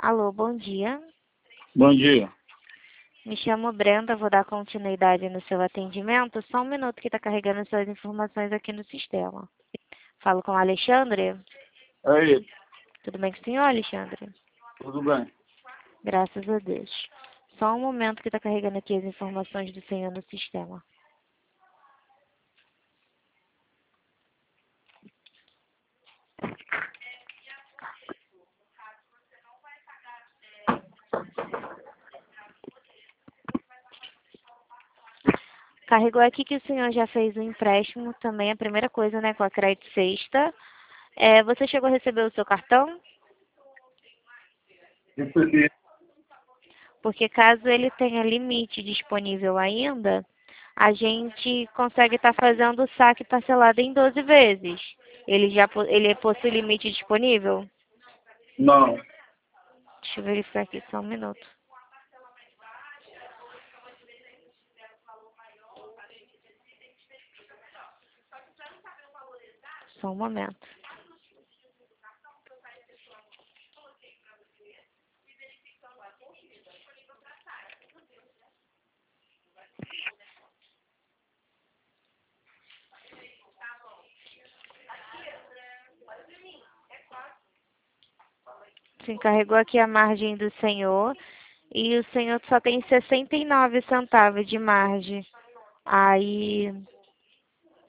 Alô, bom dia. Bom dia. Me chamo Brenda, vou dar continuidade no seu atendimento. Só um minuto que está carregando suas informações aqui no sistema. Falo com o Alexandre. Aí, Tudo bem com o senhor, Alexandre? tudo bem? Graças a Deus. Só um momento que está carregando aqui as informações do senhor no sistema. Carregou aqui que o senhor já fez um empréstimo também, a primeira coisa, né, com a Crédito Sexta. Você chegou a receber o seu cartão? Recebi. Porque caso ele tenha limite disponível ainda, a gente consegue estar fazendo o saque parcelado em 12 vezes. Ele possui limite disponível? Não. Deixa eu verificar aqui só um minuto. Só um momento. Se encarregou aqui a margem do senhor e o senhor só tem 69 centavos de margem. Aí